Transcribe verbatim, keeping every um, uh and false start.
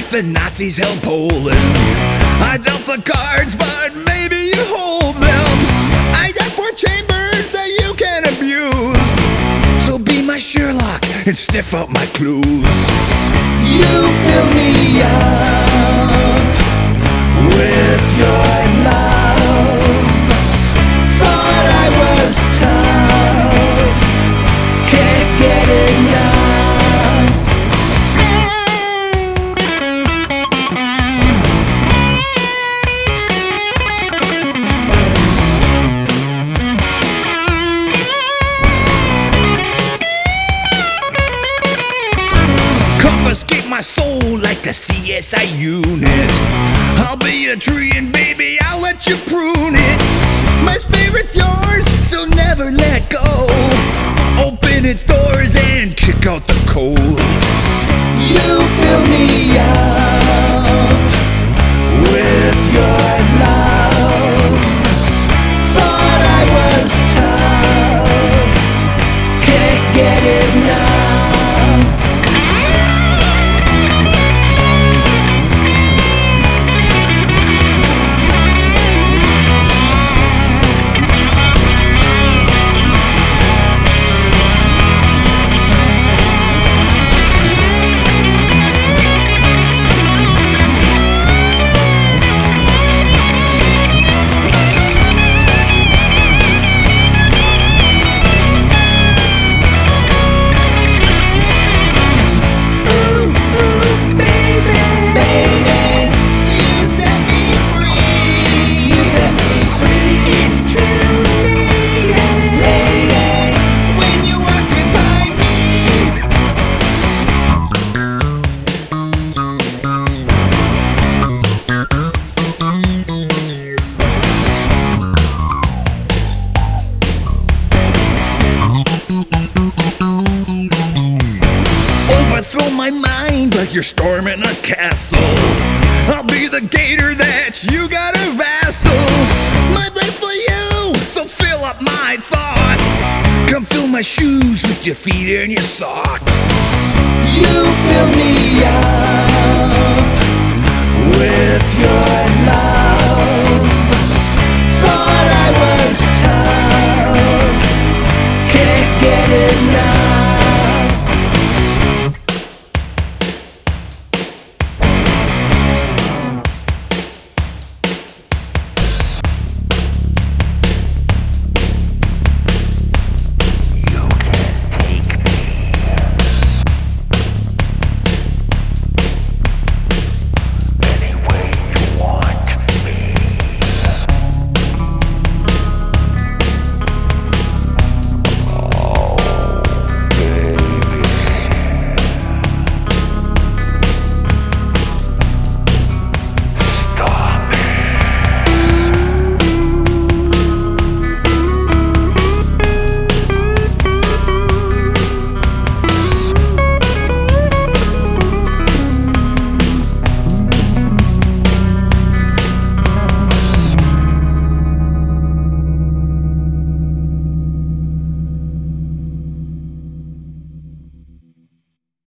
like the Nazis held Poland. I dealt the cards, but maybe you hold them. I got four chambers that you can abuse, so be my Sherlock and sniff out my clues. You fill me up with your love. Thought I was tough, can't get enough. Confiscate my soul like a C S I unit. I'll be a tree and baby, I'll let you prune it. My spirit's yours, so never let go. Open its doors and kick out the cold. You fill me up with your love. Thought I was tough, can't get enough. Overthrow my mind like you're storming a castle. I'll be the gator that you gotta wrestle. My brain's for you, so fill up my thoughts. Come fill my shoes with your feet and your socks. You fill me up with your love. Thought I was